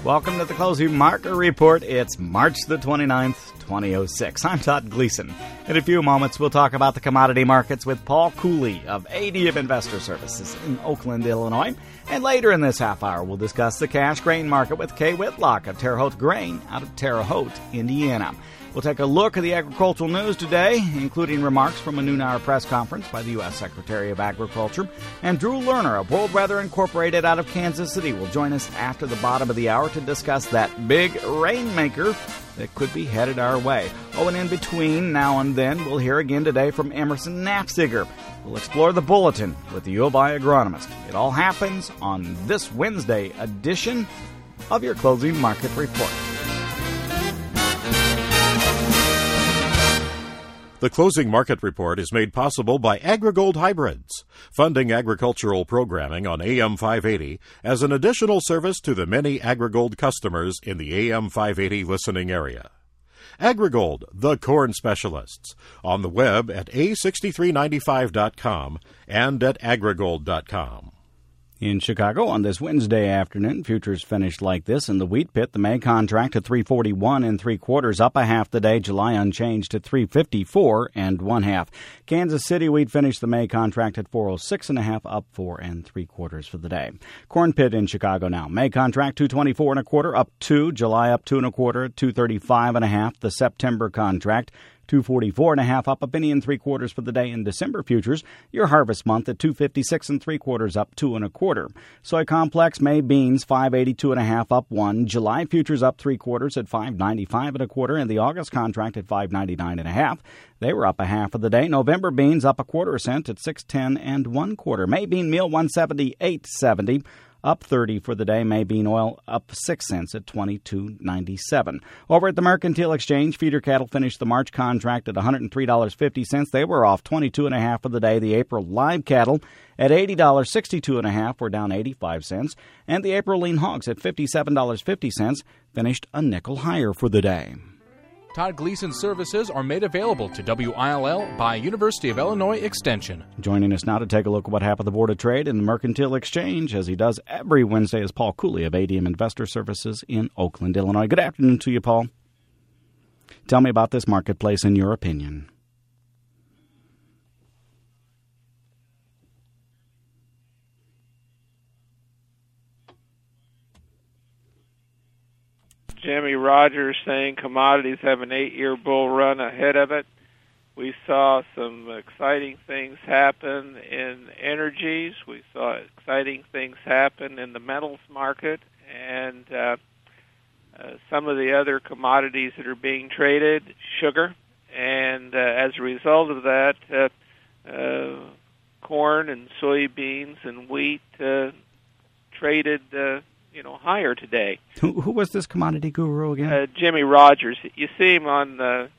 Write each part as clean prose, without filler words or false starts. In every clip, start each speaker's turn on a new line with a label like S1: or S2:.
S1: Welcome to the Closing Market Report. It's March the 29th, 2006. I'm Todd Gleason. In a few moments, we'll talk about the commodity markets with Paul Cooley of ADM Investor Services in Oakland, Illinois. And later in this half hour, we'll discuss the cash grain market with Kay Whitlock of Terre Haute Grain out of Terre Haute, Indiana. We'll take a look at the agricultural news today, including remarks from a noon-hour press conference by the U.S. Secretary of Agriculture. And Drew Lerner of World Weather Incorporated out of Kansas City will join us after the bottom of the hour to discuss that big rainmaker that could be headed our way. Oh, and in between now and then, we'll hear again today from Emerson Knapziger. We'll explore the bulletin with the U of I agronomist. It all happens on this Wednesday edition of your Closing Market Report.
S2: The Closing Market Report is made possible by AgriGold Hybrids, funding agricultural programming on AM 580 as an additional service to the many AgriGold customers in the AM 580 listening area. AgriGold, the corn specialists, on the web at a6395.com and at agrigold.com.
S1: In Chicago on this Wednesday afternoon, futures finished like this. In the wheat pit, the May contract at 341 3/4, up a half the day. July unchanged at 354 1/2. Kansas City wheat finished the May contract at 406 1/2, up 4 3/4 for the day. Corn pit in Chicago now. May contract 224 1/4, up 2. July up 2 1/4, 235 1/2. The September contract 244 1/2, up a penny and 3/4 for the day. In December futures, your harvest month at 256 3/4, up 2 1/4. Soy complex May beans 582 1/2, up 1. July futures up 3/4 at 595 1/4, and the August contract at 599 1/2. They were up a half of the day. November beans up 1/4 cent at 610 1/4. May bean meal 178.70. Up 30 for the day. May bean oil up 6 cents at 22.97. Over at the Mercantile Exchange, feeder cattle finished the March contract at $103.50. They were off 22 1/2 for the day. The April live cattle at $80.62 1/2 were down 85 cents. And the April lean hogs at $57.50 finished a nickel higher for the day.
S3: Todd Gleason services are made available to WILL by University of Illinois Extension.
S1: Joining us now to take a look at what happened at the Board of Trade and the Mercantile Exchange, as he does every Wednesday, is Paul Cooley of ADM Investor Services in Oakland, Illinois. Good afternoon to you, Paul. Tell me about this marketplace in your opinion.
S4: Jimmy Rogers saying commodities have an 8-year bull run ahead of it. We saw some exciting things happen in energies. We saw exciting things happen in the metals market, and some of the other commodities that are being traded, sugar. And as a result of that, corn and soybeans and wheat traded higher today.
S1: Who was this commodity guru again?
S4: Jimmy Rogers. You see him on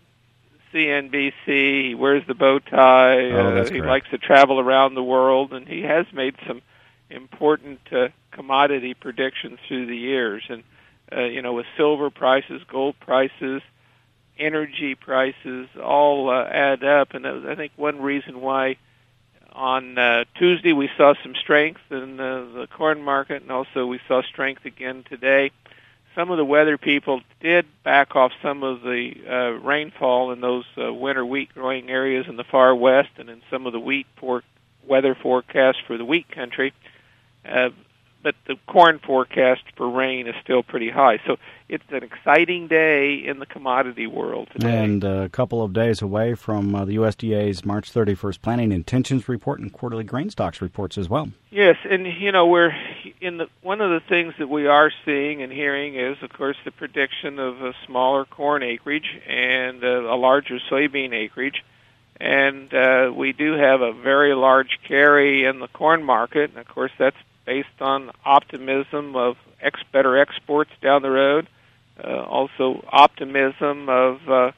S4: CNBC. He wears the bow tie. He likes to travel around the world, and he has made some important commodity predictions through the years. And, with silver prices, gold prices, energy prices, all add up. And that was, I think, one reason why on Tuesday we saw some strength in the corn market, and also we saw strength again today. Some of the weather people did back off some of the rainfall in those winter wheat growing areas in the far west and in some of the weather forecasts for the wheat country. But the corn forecast for rain is still pretty high. So it's an exciting day in the commodity world today.
S1: And a couple of days away from the USDA's March 31st Planning Intentions Report and quarterly grain stocks reports as well.
S4: Yes, and we're in one of the things that we are seeing and hearing is, of course, the prediction of a smaller corn acreage and a larger soybean acreage. And we do have a very large carry in the corn market, and of course that's based on optimism of better exports down the road, also optimism of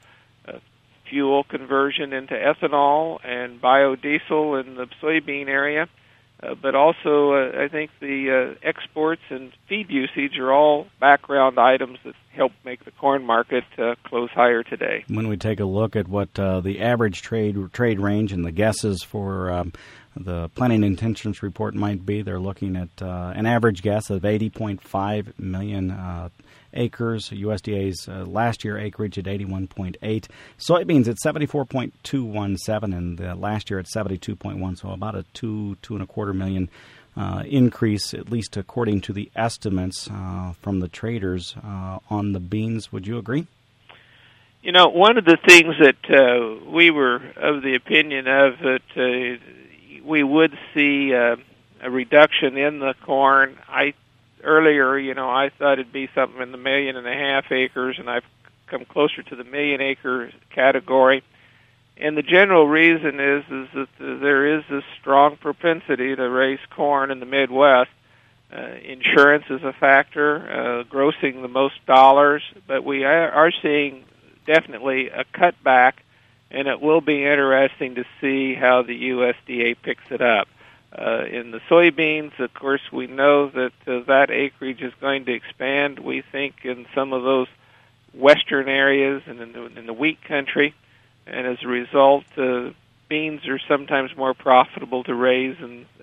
S4: fuel conversion into ethanol and biodiesel in the soybean area. but also I think the exports and feed usage are all background items that help make the corn market close higher today.
S1: When we take a look at what the average trade range and the guesses for the planting intentions report might be, they're looking at an average guess of 80.5 million acres. USDA's last year acreage at 81.8. Soybeans at 74.217, and last year at 72.1. So about a 2.25 million increase, at least according to the estimates from the traders on the beans. Would you agree?
S4: You know, one of the things that we were of the opinion of that we would see a reduction in the corn. Earlier, I thought it'd be something in the 1.5 million acres, and I've come closer to the 1 million acre category. And the general reason is that there is this strong propensity to raise corn in the Midwest. Insurance is a factor, grossing the most dollars, but we are seeing definitely a cutback, and it will be interesting to see how the USDA picks it up. In the soybeans, of course, we know that that acreage is going to expand, we think, in some of those western areas and in the wheat country. And as a result, beans are sometimes more profitable to raise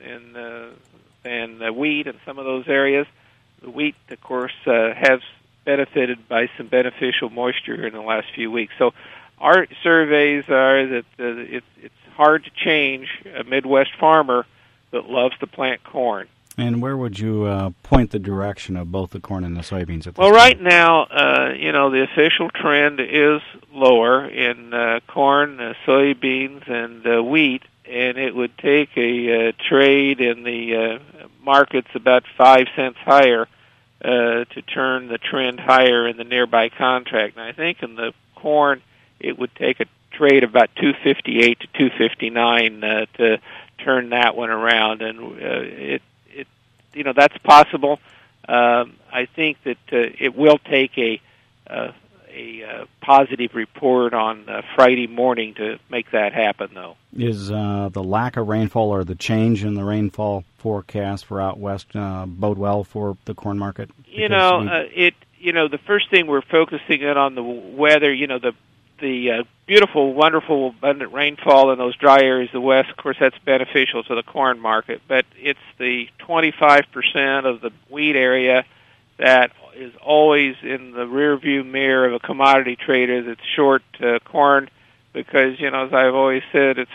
S4: than wheat in some of those areas. The wheat, of course, has benefited by some beneficial moisture in the last few weeks. So our surveys are that it's hard to change a Midwest farmer that loves to plant corn.
S1: And where would you point the direction of both the corn and the soybeans at this
S4: Well,
S1: time?
S4: right now, the official trend is lower in corn, soybeans, and wheat, and it would take a trade in the markets about 5 cents higher to turn the trend higher in the nearby contract. And I think in the corn, it would take a trade about 258 to 259 to turn that one around, and that's possible. I think that it will take a positive report on Friday morning to make that happen, though.
S1: Is the lack of rainfall or the change in the rainfall forecast for out west bode well for the corn market?
S4: The first thing we're focusing on the weather. The beautiful, wonderful, abundant rainfall in those dry areas of the west, of course, that's beneficial to the corn market. But it's the 25% of the wheat area that is always in the rearview mirror of a commodity trader that's short corn because, as I've always said, it's,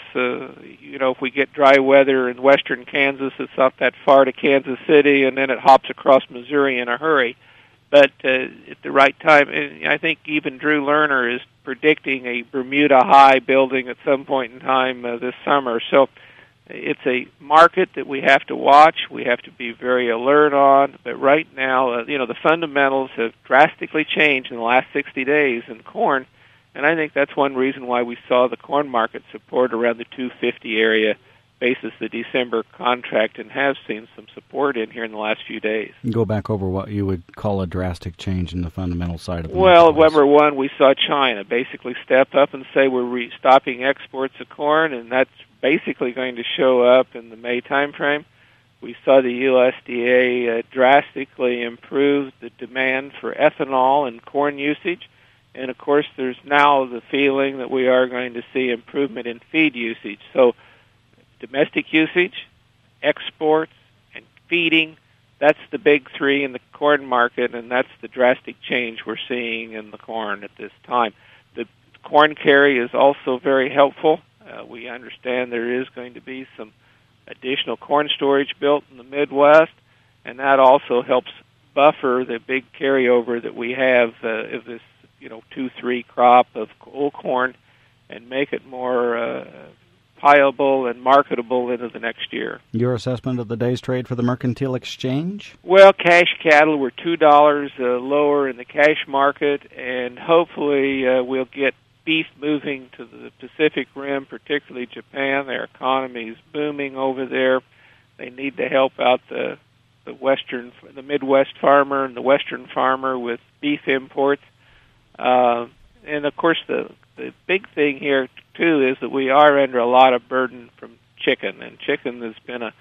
S4: if we get dry weather in western Kansas, it's not that far to Kansas City, and then it hops across Missouri in a hurry. But at the right time, and I think even Drew Lerner is predicting a Bermuda high building at some point in time this summer. So it's a market that we have to watch. We have to be very alert on. But right now, the fundamentals have drastically changed in the last 60 days in corn. And I think that's one reason why we saw the corn market support around the 250 area basis the December contract, and have seen some support in here in the last few days.
S1: Go back over what you would call a drastic change in the fundamental side of the
S4: Well, number one, we saw China basically step up and say we're stopping exports of corn, and that's basically going to show up in the May timeframe. We saw the USDA drastically improve the demand for ethanol and corn usage. And, of course, there's now the feeling that we are going to see improvement in feed usage. So domestic usage, exports, and feeding, that's the big three in the corn market, and that's the drastic change we're seeing in the corn at this time. The corn carry is also very helpful. We understand there is going to be some additional corn storage built in the Midwest, and that also helps buffer the big carryover that we have of this 2-3 crop of old corn and make it more viable and marketable into the next year.
S1: Your assessment of the day's trade for the Mercantile Exchange?
S4: Well, cash cattle were $2 lower in the cash market, and hopefully we'll get beef moving to the Pacific Rim, particularly Japan. Their economy is booming over there. They need to help out the Midwest farmer and the Western farmer with beef imports. And, of course, the big thing here, too, is that we are under a lot of burden from chicken, and chicken has been a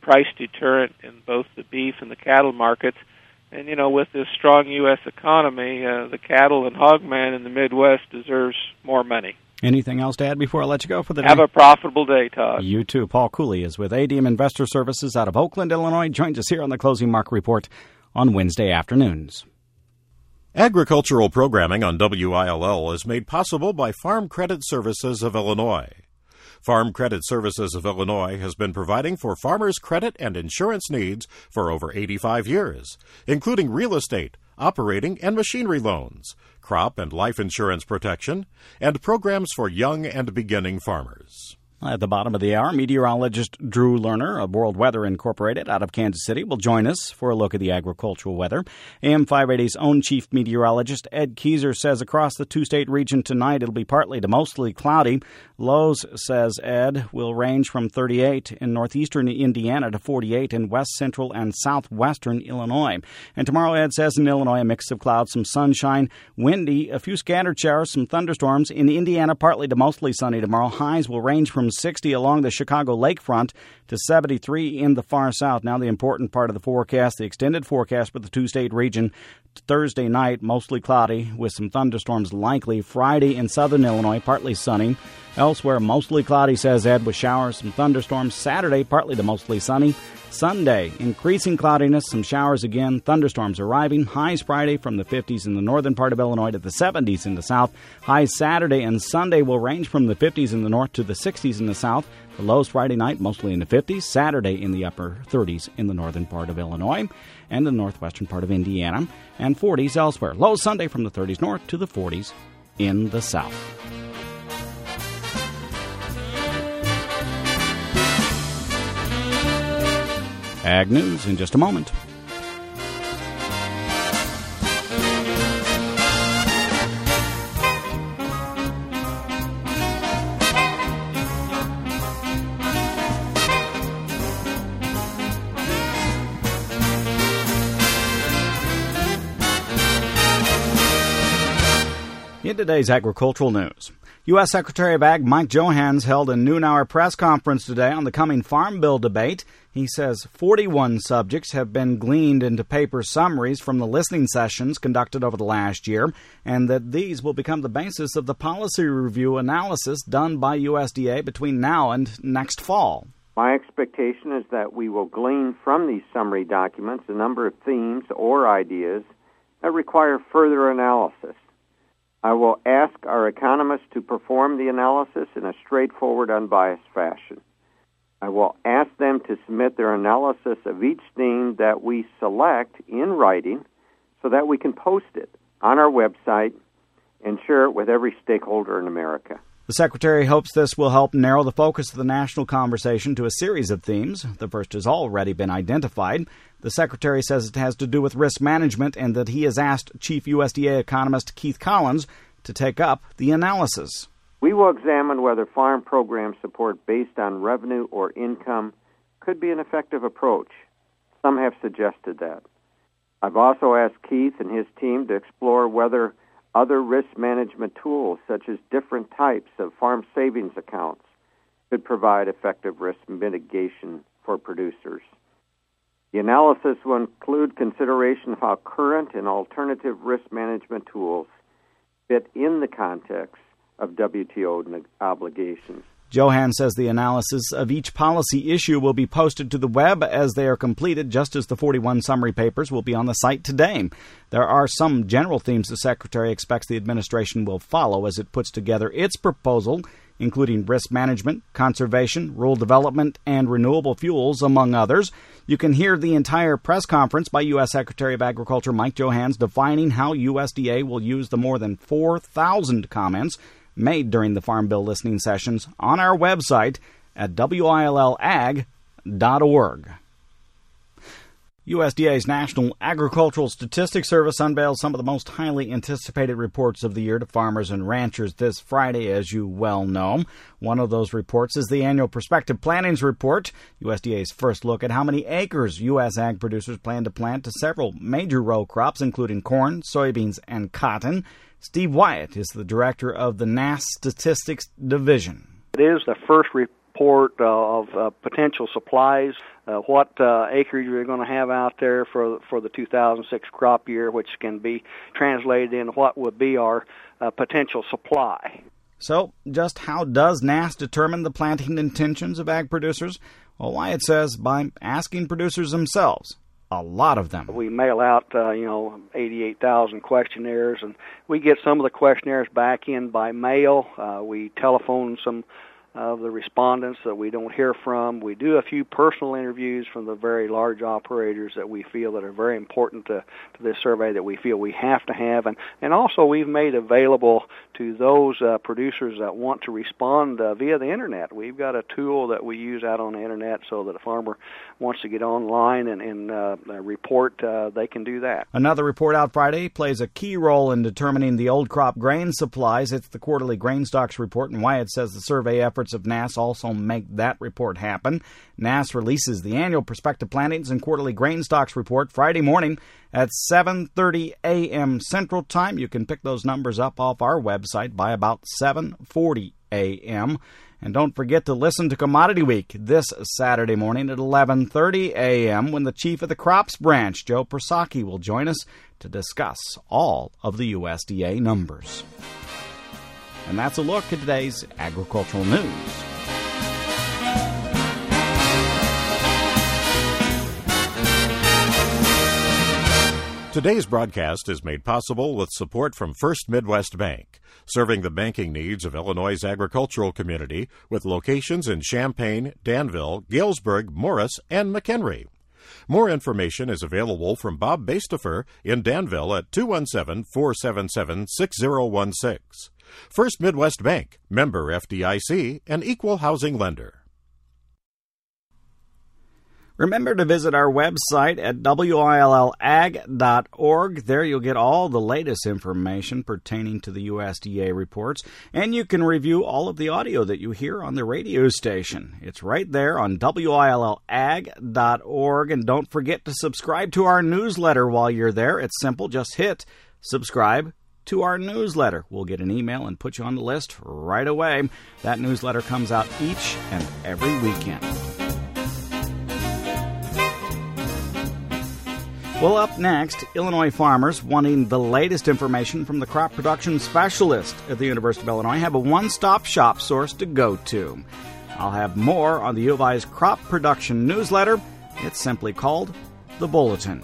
S4: price deterrent in both the beef and the cattle markets. And, with this strong U.S. economy, the cattle and hog man in the Midwest deserves more money.
S1: Anything else to add before I let you go for the day?
S4: Have a profitable day, Todd.
S1: You too. Paul Cooley is with ADM Investor Services out of Oakland, Illinois. Joins us here on the Closing Market Report on Wednesday afternoons.
S2: Agricultural programming on WILL is made possible by Farm Credit Services of Illinois. Farm Credit Services of Illinois has been providing for farmers' credit and insurance needs for over 85 years, including real estate, operating and machinery loans, crop and life insurance protection, and programs for young and beginning farmers.
S1: At the bottom of the hour, meteorologist Drew Lerner of World Weather Incorporated out of Kansas City will join us for a look at the agricultural weather. AM 580's own chief meteorologist Ed Keyser says across the two-state region tonight it'll be partly to mostly cloudy. Lows, says Ed, will range from 38 in northeastern Indiana to 48 in west central and southwestern Illinois. And tomorrow, Ed says, in Illinois, a mix of clouds, some sunshine, windy, a few scattered showers, some thunderstorms. In Indiana, partly to mostly sunny tomorrow. Highs will range from 60 along the Chicago lakefront to 73 in the far south. Now the important part of the forecast, the extended forecast for the two-state region. Thursday night, mostly cloudy with some thunderstorms likely. Friday in southern Illinois, partly sunny. Elsewhere, mostly cloudy, says Ed, with showers, some thunderstorms. Saturday, partly to mostly sunny. Sunday, increasing cloudiness, some showers again, thunderstorms arriving. Highs Friday from the 50s in the northern part of Illinois to the 70s in the south. Highs Saturday and Sunday will range from the 50s in the north to the 60s in the south. The lows Friday night mostly in the 50s. Saturday in the upper 30s in the northern part of Illinois and the northwestern part of Indiana. And 40s elsewhere. Lows Sunday from the 30s north to the 40s in the south. Ag News in just a moment. In today's agricultural news, U.S. Secretary of Ag Mike Johanns held a noon-hour press conference today on the coming Farm Bill debate. He says 41 subjects have been gleaned into paper summaries from the listening sessions conducted over the last year, and that these will become the basis of the policy review analysis done by USDA between now and next fall.
S5: My expectation is that we will glean from these summary documents a number of themes or ideas that require further analysis. I will ask our economists to perform the analysis in a straightforward, unbiased fashion. I will ask them to submit their analysis of each theme that we select in writing so that we can post it on our website and share it with every stakeholder in America.
S1: The Secretary hopes this will help narrow the focus of the national conversation to a series of themes. The first has already been identified. The Secretary says it has to do with risk management and that he has asked Chief USDA economist Keith Collins to take up the analysis.
S5: We will examine whether farm program support based on revenue or income could be an effective approach. Some have suggested that. I've also asked Keith and his team to explore whether other risk management tools, such as different types of farm savings accounts, could provide effective risk mitigation for producers. The analysis will include consideration of how current and alternative risk management tools fit in the context of WTO obligations.
S1: Johann says the analysis of each policy issue will be posted to the web as they are completed, just as the 41 summary papers will be on the site today. There are some general themes the Secretary expects the administration will follow as it puts together its proposal, including risk management, conservation, rural development, and renewable fuels, among others. You can hear the entire press conference by U.S. Secretary of Agriculture Mike Johanns defining how USDA will use the more than 4,000 comments made during the Farm Bill listening sessions on our website at WILLAG.org. USDA's National Agricultural Statistics Service unveiled some of the most highly anticipated reports of the year to farmers and ranchers this Friday, as you well know. One of those reports is the annual Prospective Plantings Report, USDA's first look at how many acres U.S. ag producers plan to plant to several major row crops, including corn, soybeans, and cotton. Steve Wyatt is the director of the NASS Statistics Division.
S6: It is the first report of potential supplies, what acreage we're going to have out there for the 2006 crop year, which can be translated in what would be our potential supply.
S1: So, just how does NASS determine the planting intentions of ag producers? Well, Wyatt says by asking producers themselves. A lot of them.
S6: We mail out, 88,000 questionnaires, and we get some of the questionnaires back in by mail. We telephone some of the respondents that we don't hear from. We do a few personal interviews from the very large operators that we feel that are very important to this survey that we feel we have to have. And also we've made available to those producers that want to respond via the Internet. We've got a tool that we use out on the Internet so that a farmer wants to get online and report, they can do that.
S1: Another report out Friday plays a key role in determining the old crop grain supplies. It's the quarterly grain stocks report, and Wyatt says the survey efforts of NASS also make that report happen. NASS releases the annual prospective plantings and quarterly grain stocks report Friday morning at 7:30 a.m. Central Time. You can pick those numbers up off our website by about 7:40 a.m. And don't forget to listen to Commodity Week this Saturday morning at 11:30 a.m. when the chief of the crops branch, Joe Persaki, will join us to discuss all of the USDA numbers. And that's a look at today's agricultural news.
S2: Today's broadcast is made possible with support from First Midwest Bank, serving the banking needs of Illinois' agricultural community with locations in Champaign, Danville, Galesburg, Morris, and McHenry. More information is available from Bob Bastefer in Danville at 217-477-6016. First Midwest Bank, member FDIC, and equal housing lender.
S1: Remember to visit our website at willag.org. There you'll get all the latest information pertaining to the USDA reports, and you can review all of the audio that you hear on the radio station. It's right there on willag.org, and don't forget to subscribe to our newsletter while you're there. It's simple. Just hit subscribe to our newsletter. We'll get an email and put you on the list right away. That newsletter comes out each and every weekend. Well, up next, Illinois farmers wanting the latest information from the crop production specialist at the University of Illinois have a one-stop shop source to go to. I'll have more on the U of I's crop production newsletter. It's simply called The Bulletin.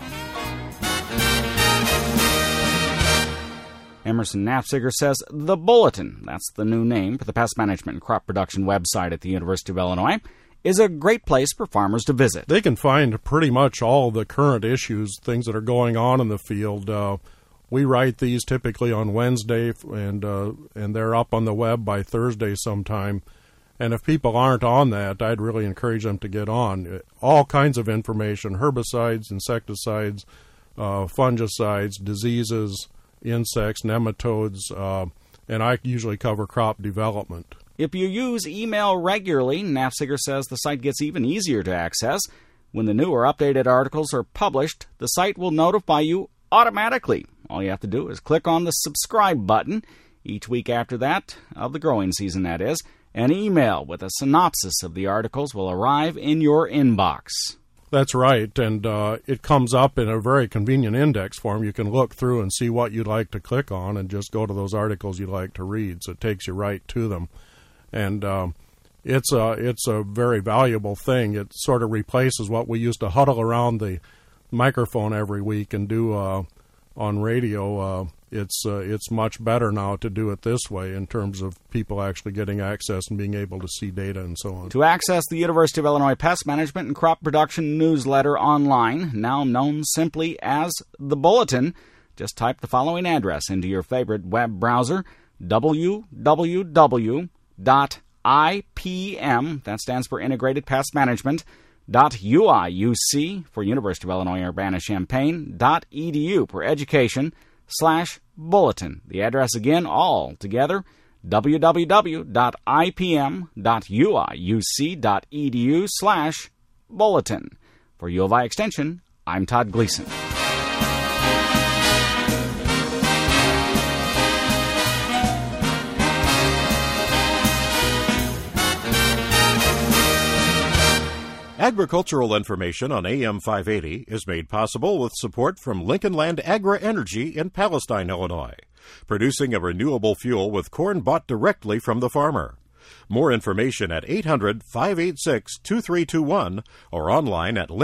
S1: Emerson Knapziger says The Bulletin, that's the new name for the pest management and crop production website at the University of Illinois, is a great place for farmers to visit.
S7: They can find pretty much all the current issues, things that are going on in the field. We write these typically on Wednesday, and they're up on the web by Thursday sometime. And if people aren't on that, I'd really encourage them to get on. All kinds of information, herbicides, insecticides, fungicides, diseases, insects, nematodes, and I usually cover crop development.
S1: If you use email regularly, Knapziger says the site gets even easier to access. When the new or updated articles are published, the site will notify you automatically. All you have to do is click on the subscribe button. Each week after that, of the growing season that is, an email with a synopsis of the articles will arrive in your inbox.
S7: That's right, and it comes up in a very convenient index form. You can look through and see what you'd like to click on and just go to those articles you'd like to read, so it takes you right to them. And it's a very valuable thing. It sort of replaces what we used to huddle around the microphone every week and do on radio. It's much better now to do it this way in terms of people actually getting access and being able to see data and so on.
S1: To access the University of Illinois Pest Management and Crop Production newsletter online, now known simply as The Bulletin, just type the following address into your favorite web browser, www.ipm, that stands for Integrated Pest Management, .uiuc for University of Illinois Urbana-Champaign, .edu for education, /bulletin. The address again, all together, www.ipm.uiuc.edu/bulletin. For U of I Extension, I'm Todd Gleason.
S2: Agricultural information on AM 580 is made possible with support from Lincoln Land Agri-Energy in Palestine, Illinois, producing a renewable fuel with corn bought directly from the farmer. More information at 800-586-2321 or online at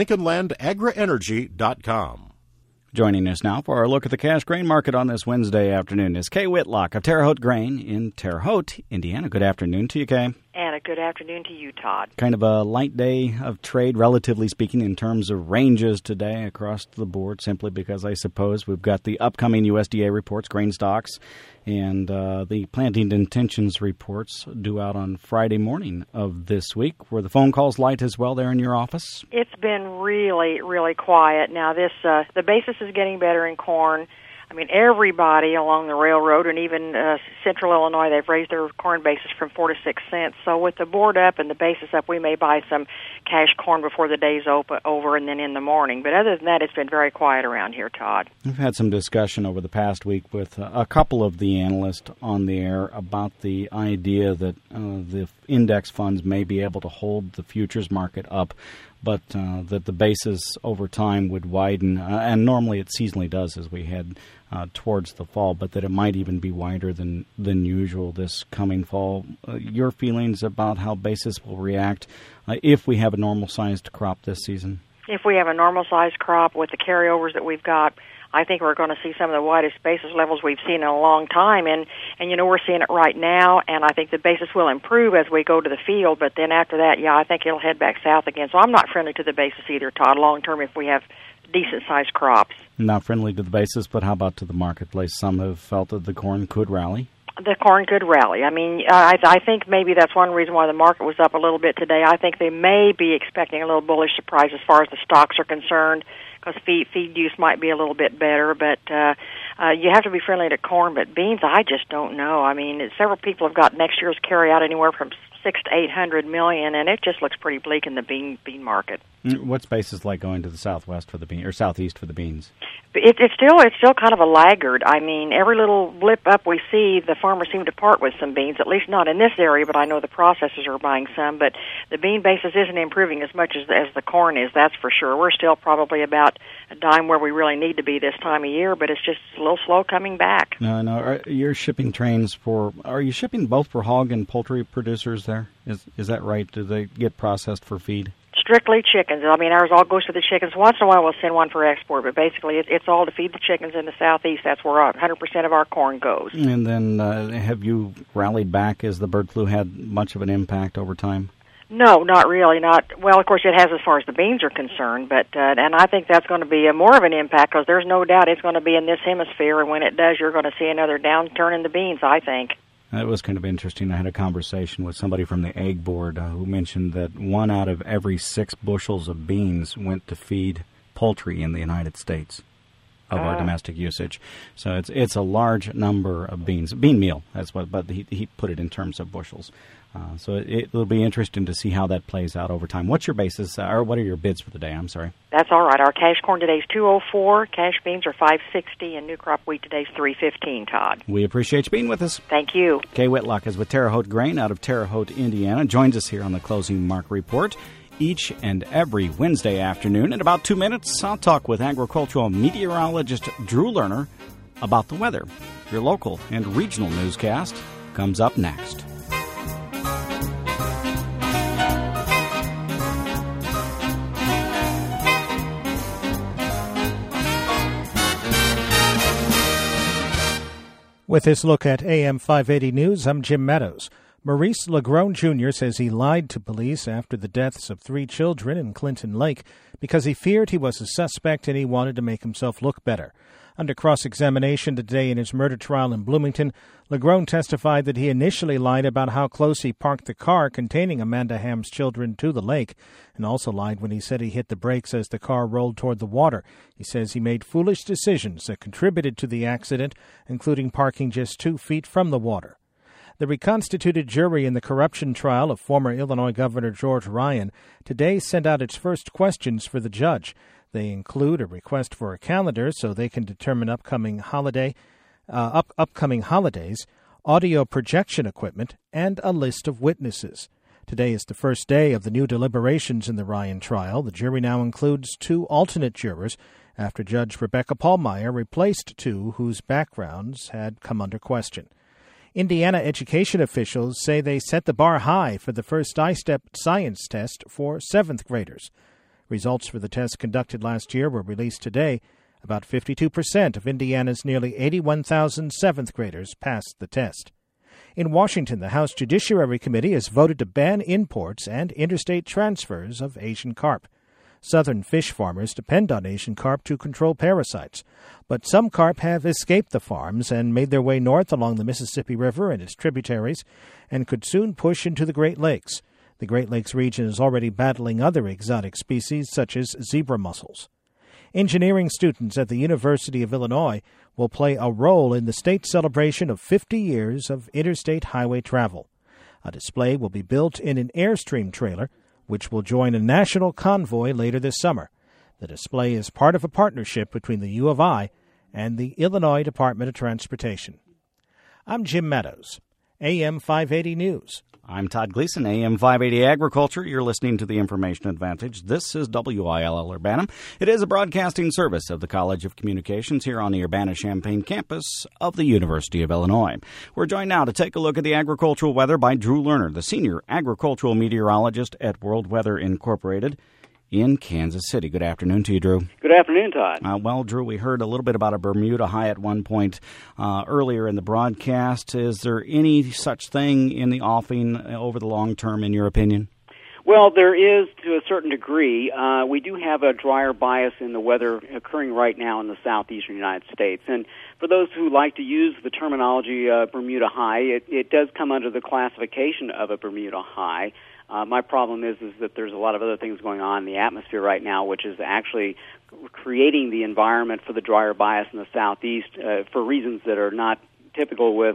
S2: lincolnlandagrienergy.com.
S1: Joining us now for our look at the cash grain market on this Wednesday afternoon is Kay Whitlock of Terre Haute Grain in Terre Haute, Indiana. Good afternoon to you, Kay.
S8: And a good afternoon to you, Todd.
S1: Kind of a light day of trade, relatively speaking, in terms of ranges today across the board, simply because I suppose we've got the upcoming USDA reports, grain stocks, and the planting intentions reports due out on Friday morning of this week. Were the phone calls light as well there in your office?
S8: It's been really, really quiet. Now, the basis is getting better in corn. I mean, everybody along the railroad and even Central Illinois, they've raised their corn basis from 4 to 6 cents. So with the board up and the basis up, we may buy some cash corn before the day's over and then in the morning. But other than that, it's been very quiet around here, Todd.
S1: We've had some discussion over the past week with a couple of the analysts on the air about the idea that the index funds may be able to hold the futures market up, but that the basis over time would widen, and normally it seasonally does as we head towards the fall, but that it might even be wider than usual this coming fall. Your feelings about how basis will react if we have a normal-sized crop this season?
S8: If we have a normal-sized crop with the carryovers that we've got, I think we're going to see some of the widest basis levels we've seen in a long time, and you know, we're seeing it right now, and I think the basis will improve as we go to the field, but then after that, yeah, I think it'll head back south again. So I'm not friendly to the basis either, Todd, long-term if we have decent-sized crops.
S1: Not friendly to the basis, but how about to the marketplace? Some have felt that the corn could rally.
S8: The corn could rally. I mean, I think maybe that's one reason why the market was up a little bit today. I think they may be expecting a little bullish surprise as far as the stocks are concerned, because feed use might be a little bit better, but you have to be friendly to corn. But beans, I just don't know. I mean, several people have got next year's carry out anywhere from 600 to 800 million, and it just looks pretty bleak in the bean market.
S1: What's basis like going to the southwest for the bean or southeast for the beans?
S8: It's still kind of a laggard. I mean, every little blip up we see, the farmers seem to part with some beans. At least not in this area, but I know the processors are buying some. But the bean basis isn't improving as much as the corn is. That's for sure. We're still probably about a dime where we really need to be this time of year, but it's just a little slow coming back.
S1: No. You're shipping trains are you shipping both for hog and poultry producers there? Is that right? Do they get processed for feed?
S8: Strictly chickens. I mean, ours all goes to the chickens. Once in a while we'll send one for export, but basically it's all to feed the chickens in the southeast. That's where 100% of our corn goes.
S1: And then have you rallied back as the bird flu had much of an impact over time?
S8: No, not really. Well, of course, it has as far as the beans are concerned, but and I think that's going to be more of an impact because there's no doubt it's going to be in this hemisphere, and when it does, you're going to see another downturn in the beans, I think.
S1: That was kind of interesting. I had a conversation with somebody from the Ag Board who mentioned that 1 out of every 6 bushels of beans went to feed poultry in the United States of our domestic usage. So it's a large number of beans. Bean meal, that's what, but he put it in terms of bushels. So it will be interesting to see how that plays out over time. What's your basis, or what are your bids for the day? I'm sorry.
S8: That's all right. Our cash corn today is $2.04. Cash beans are $5.60, and new crop wheat today is $3.15, Todd.
S1: We appreciate you being with us.
S8: Thank you.
S1: Kay Whitlock is with Terre Haute Grain out of Terre Haute, Indiana. Joins us here on the Closing Market Report each and every Wednesday afternoon. In about 2 minutes, I'll talk with agricultural meteorologist Drew Lerner about the weather. Your local and regional newscast comes up next.
S9: With this look at AM 580 News, I'm Jim Meadows. Maurice Lagrone Jr. says he lied to police after the deaths of 3 children in Clinton Lake because he feared he was a suspect and he wanted to make himself look better. Under cross-examination today in his murder trial in Bloomington, Lagrone testified that he initially lied about how close he parked the car containing Amanda Ham's children to the lake, and also lied when he said he hit the brakes as the car rolled toward the water. He says he made foolish decisions that contributed to the accident, including parking just 2 feet from the water. The reconstituted jury in the corruption trial of former Illinois Governor George Ryan today sent out its first questions for the judge. They include a request for a calendar so they can determine upcoming holidays, audio projection equipment, and a list of witnesses. Today is the first day of the new deliberations in the Ryan trial. The jury now includes 2 alternate jurors after Judge Rebecca Pallmeyer replaced 2 whose backgrounds had come under question. Indiana education officials say they set the bar high for the first I-STEP science test for 7th graders. Results for the test conducted last year were released today. About 52% of Indiana's nearly 81,000 7th graders passed the test. In Washington, the House Judiciary Committee has voted to ban imports and interstate transfers of Asian carp. Southern fish farmers depend on Asian carp to control parasites, but some carp have escaped the farms and made their way north along the Mississippi River and its tributaries and could soon push into the Great Lakes. The Great Lakes region is already battling other exotic species such as zebra mussels. Engineering students at the University of Illinois will play a role in the state's celebration of 50 years of interstate highway travel. A display will be built in an Airstream trailer, which will join a national convoy later this summer. The display is part of a partnership between the U of I and the Illinois Department of Transportation. I'm Jim Meadows, AM 580 News.
S1: I'm Todd Gleason, AM 580 Agriculture. You're listening to the Information Advantage. This is WILL Urbana. It is a broadcasting service of the College of Communications here on the Urbana-Champaign campus of the University of Illinois. We're joined now to take a look at the agricultural weather by Drew Lerner, the senior agricultural meteorologist at World Weather Incorporated in Kansas City. Good afternoon to you, Drew.
S10: Good afternoon, Todd.
S1: Well, Drew, we heard a little bit about a Bermuda high at one point earlier in the broadcast. Is there any such thing in the offing over the long term, in your opinion?
S10: Well, there is to a certain degree. We do have a drier bias in the weather occurring right now in the southeastern United States. And for those who like to use the terminology Bermuda high, it does come under the classification of a Bermuda high. My problem is that there's a lot of other things going on in the atmosphere right now, which is actually creating the environment for the drier bias in the southeast for reasons that are not typical with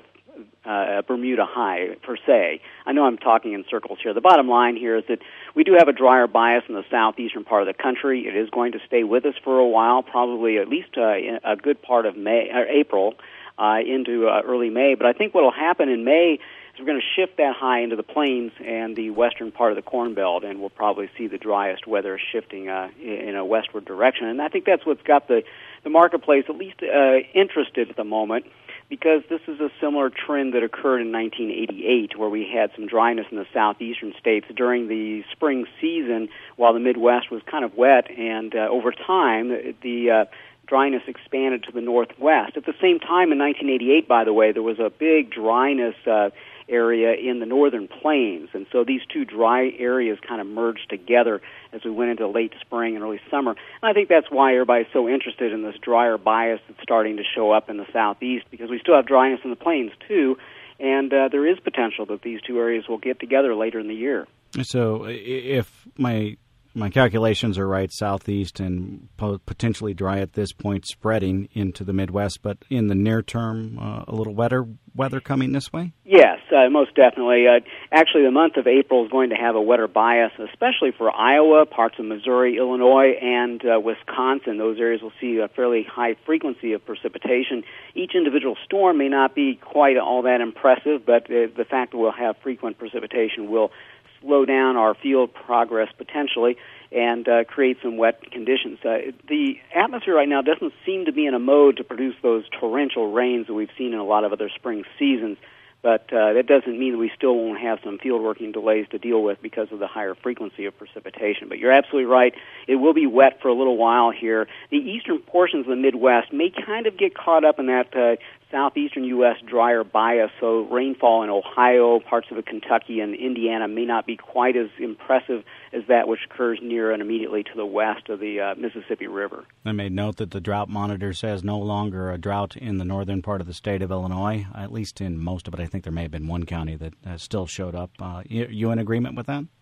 S10: a Bermuda high, per se. I know I'm talking in circles here. The bottom line here is that we do have a drier bias in the southeastern part of the country. It is going to stay with us for a while, probably at least a good part of May or April into early May. But I think what will happen in May is we're going to shift that high into the plains and the western part of the Corn Belt, and we'll probably see the driest weather shifting in a westward direction. And I think that's what's got the marketplace at least interested at the moment, because this is a similar trend that occurred in 1988, where we had some dryness in the southeastern states during the spring season while the Midwest was kind of wet, and over time the dryness expanded to the northwest. At the same time, in 1988, by the way, there was a big dryness area in the northern plains, and so these two dry areas kind of merged together as we went into late spring and early summer. And I think that's why everybody's so interested in this drier bias that's starting to show up in the southeast, because we still have dryness in the plains too, and there is potential that these two areas will get together later in the year.
S1: So if my calculations are right, southeast and potentially dry at this point, spreading into the Midwest, but in the near term, a little wetter weather coming this way?
S10: Yes, most definitely. Actually, the month of April is going to have a wetter bias, especially for Iowa, parts of Missouri, Illinois, and Wisconsin. Those areas will see a fairly high frequency of precipitation. Each individual storm may not be quite all that impressive, but the fact that we'll have frequent precipitation will slow down our field progress potentially and create some wet conditions. The atmosphere right now doesn't seem to be in a mode to produce those torrential rains that we've seen in a lot of other spring seasons, but that doesn't mean that we still won't have some field working delays to deal with because of the higher frequency of precipitation. But you're absolutely right. It will be wet for a little while here. The eastern portions of the Midwest may kind of get caught up in that southeastern U.S. drier bias, so rainfall in Ohio, parts of Kentucky, and Indiana may not be quite as impressive as that which occurs near and immediately to the west of the Mississippi River.
S1: I made note that the drought monitor says no longer a drought in the northern part of the state of Illinois, at least in most of it. I think there may have been one county that still showed up. You in agreement with that?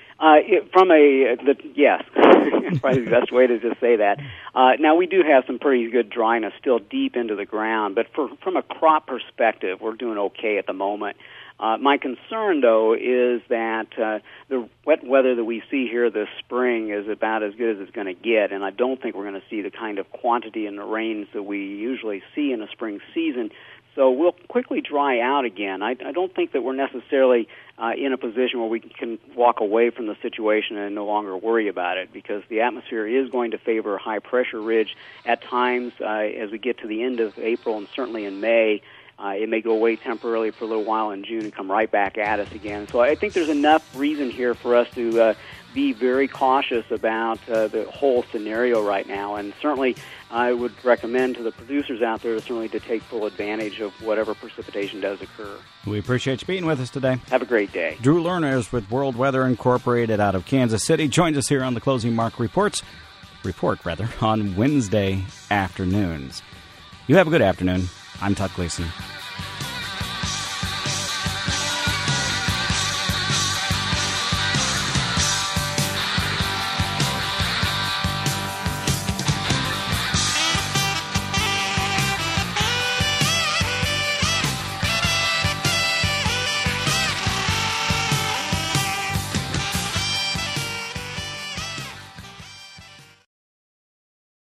S10: Yes, probably the best way to just say that. Now, we do have some pretty good dryness still deep into the ground, but from a crop perspective, we're doing okay at the moment. My concern, though, is that the wet weather that we see here this spring is about as good as it's going to get, and I don't think we're going to see the kind of quantity in the rains that we usually see in a spring season. So we'll quickly dry out again. I don't think that we're necessarily in a position where we can walk away from the situation and no longer worry about it, because the atmosphere is going to favor a high-pressure ridge at times as we get to the end of April and certainly in May. It may go away temporarily for a little while in June and come right back at us again. So I think there's enough reason here for us to be very cautious about the whole scenario right now. And certainly I would recommend to the producers out there certainly to take full advantage of whatever precipitation does occur.
S1: We appreciate you being with us today.
S10: Have a great day.
S1: Drew Lerner is with World Weather Incorporated out of Kansas City. Joins us here on the Closing Mark Report on Wednesday afternoons. You have a good afternoon. I'm Todd Gleason.